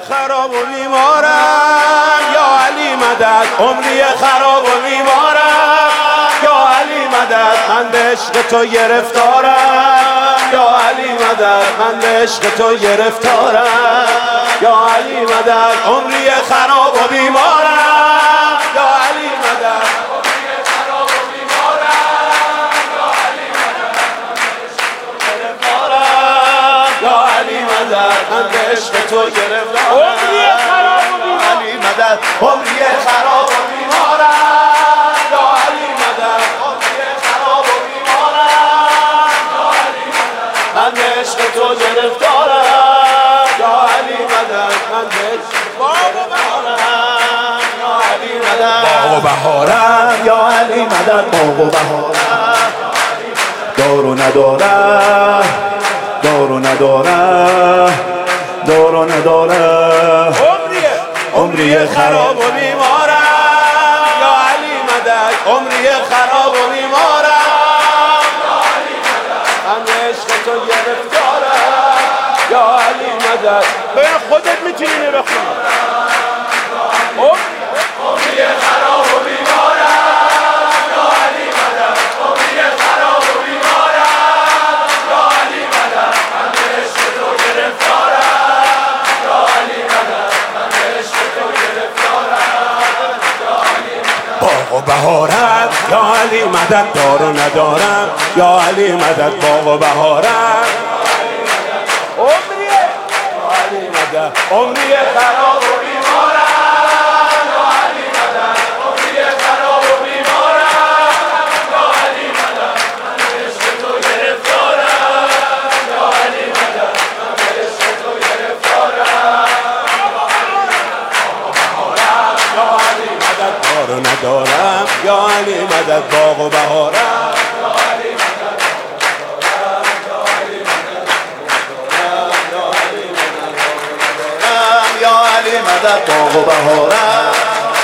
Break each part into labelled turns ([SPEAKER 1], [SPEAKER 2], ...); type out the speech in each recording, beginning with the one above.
[SPEAKER 1] خراب و بیمارم یا علی مدد، عمری خراب و بیمارم یا علی مدد، من به عشق تو گرفتارم یا علی مدد، من به عشق تو گرفتارم یا علی مدد، عمری خراب و بیمارم یا علی مدد، عمری خراب و بیمارم یا علی مدد، یا علی مدد، من به عشق تو گرفتارم عمری خراب و بیمارم، علی مدد، عمری خراب و بیمارم یا علی مدد، عمری خراب و بیمارم یا علی مدد، من به عشق تو گرفتارم یا علی مدد، من به عشق باغ و بهارم یا علی مدد، باغ و بهارم یا علی مدد، باغ و بهارم دار و ندارم، دار و ندارم، دار و ندارم، عمری خراب و بیمارم یا علی مدد، عمری خراب و بیمارم یا علی مدد، من به عشق تو گرفتارم یا علی مدد. به خودت میتونی اینو بخونی. عمری خراب و بیمارم یا علی مدد، عمری خراب و بیمارم یا علی مدد، من به عشق تو گرفتارم یا علی مدد، من به عشق تو گرفتارم یا علی مدد، باغ و بهارم یا علی مدد، دار و ندارم یا علی مدد، باغ و بهارم عمری خراب و بیمارم یا علی مدد، عمری خراب و بیمارم یا علی مدد، من به عشق تو گرفتارم یا علی مدد، من به عشق تو گرفتارم یا علی مدد، دار و ندارم یا علی مدد، باغ و بهارم مدد، باغ و بهارم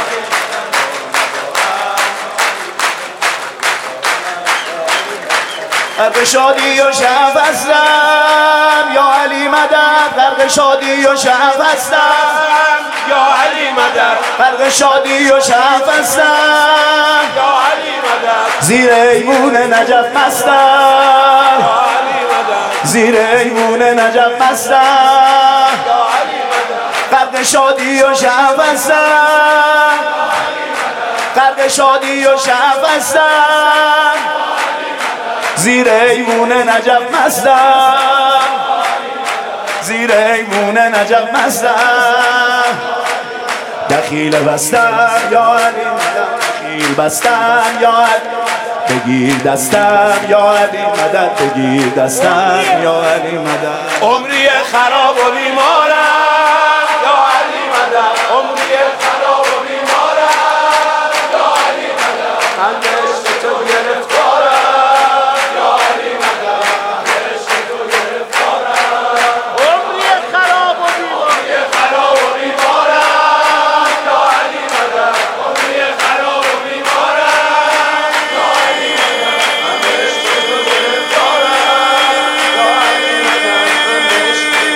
[SPEAKER 1] غرق شادی و شعف هستم یا علی مدد، غرق شادی و شعف هستم یا علی مدد، غرق شادی و شعف هستم یا علی مدد، زیر ایوون نجف مستم یا علی مدد، زیر ایوون نجف مستم یا علی مدد، غرق شادی و شعف هستم، غرق شادی و شعف هستم، زیر ایوون نجف مستم، زیر ایوون نجف مستم، دخیل بستم یا علی مدد، دخیل بستم یا علی، بگیر دستم یا علی مدد، بگیر دستم یا علی مدد، عمری خراب و بیمارم یا علی مدد، عمری خراب و بیمارم یا علی مدد، من به عشق تو گرفتارم یا علی مدد، من به عشق تو گرفتارم، عمری خراب و بیمارم، خراب و بیمارم یا علی مدد، عمری خراب و بیمارم یا علی مدد، من به عشق تو گرفتارم یا علی مدد، من به عشق تو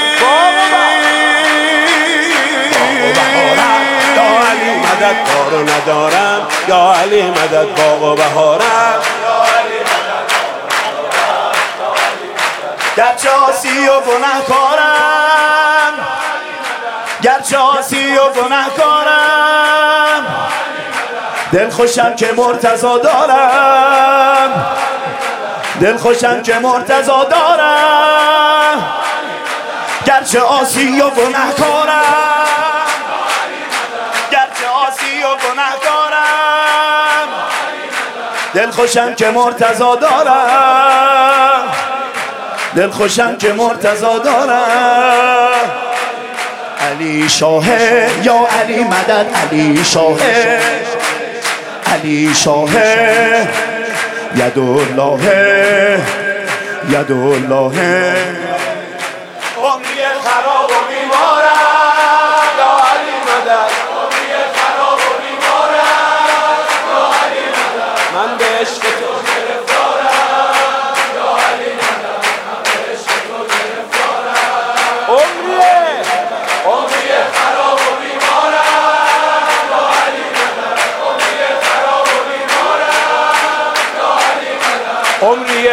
[SPEAKER 1] دار و ندارم یا علی مدد، باغ و بهارم گرچه عاصی و گنهکارم، گرچه عاصی و گنهکارم، دل خوشم که مرتضی دارم، دل خوشم که مرتضی دارم، گرچه عاصی و گنهکارم، گرچه عاصی و گنهکارم، دل خوشم که مرتضی دارم، دل خوشم که مرتضی دارم، علی شاه یا علی مدد، علی شاه، علی شاه، ید الله، ید الله، عمری خراب و بیمارم یا علی مدد، عمری خراب و بیمارم یا علی مدد، من به عشق تو گرفتارم یا علی مدد، من به عشق تو گرفتارم، عمری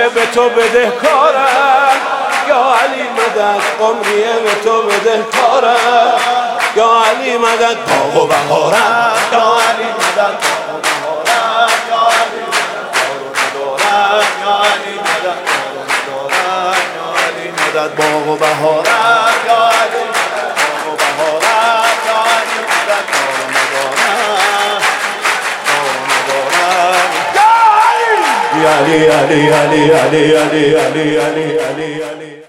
[SPEAKER 2] به تو بدهکارم یا علی مدد، عمریه به تو بدهکارم یا علی مدد، باغ و بهارم
[SPEAKER 1] یا علی مدد، یا علی مدد، باغ و بهارم یا علی مدد، باغ و بهارم یا علی مدد، باغ و بهارم یا علی علی علی علی علی علی علی علی علی